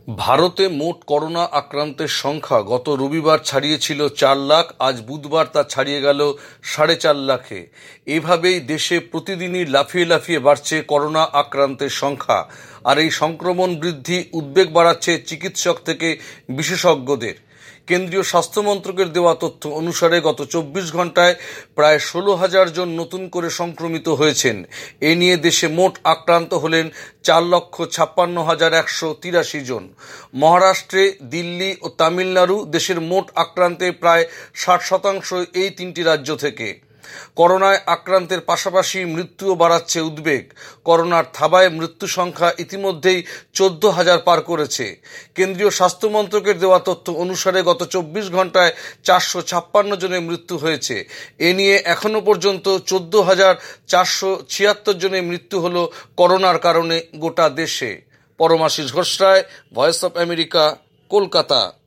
ভারতে মোট করোনা আক্রান্তের সংখ্যা গত রবিবার ছাড়িয়েছিল 4 লাখ। আজ বুধবার তা ছাড়িয়ে গেল 4.5 লাখে। এভাবেই দেশে প্রতিদিনই লাফিয়ে লাফিয়ে বাড়ছে করোনা আক্রান্তের সংখ্যা। আর এই সংক্রমণ বৃদ্ধি উদ্বেগ বাড়াচ্ছে চিকিৎসক থেকে বিশেষজ্ঞদের। কেন্দ্রীয় স্বাস্থ্য মন্ত্রকের দেওয়া তথ্য অনুসারে গত 24 ঘন্টায় প্রায় 16,000 জন নতুন করে সংক্রমিত হয়েছেন। এ নিয়ে দেশে মোট আক্রান্ত হলেন 4,56,183 জন। মহারাষ্ট্রে, দিল্লি ও তামিলনাড়ু দেশের মোট আক্রান্তের প্রায় 60% এই তিনটি রাজ্য থেকে। করোনায় আক্রান্তের পাশাপাশি মৃত্যুও বাড়াচ্ছে উদ্বেগ। করোনার থাবায় মৃত্যু সংখ্যা ইতিমধ্যেই 14,000 পার করেছে। কেন্দ্রীয় স্বাস্থ্য মন্ত্রকের দেওয়া তথ্য অনুসারে গত 24 ঘন্টায় 456 জনের মৃত্যু হয়েছে। এ নিয়ে এখনো পর্যন্ত 14,476 জনের মৃত্যু হলো করোনার কারণে গোটা দেশে। Paramashis Ghosh Roy, voice of America, Kolkata.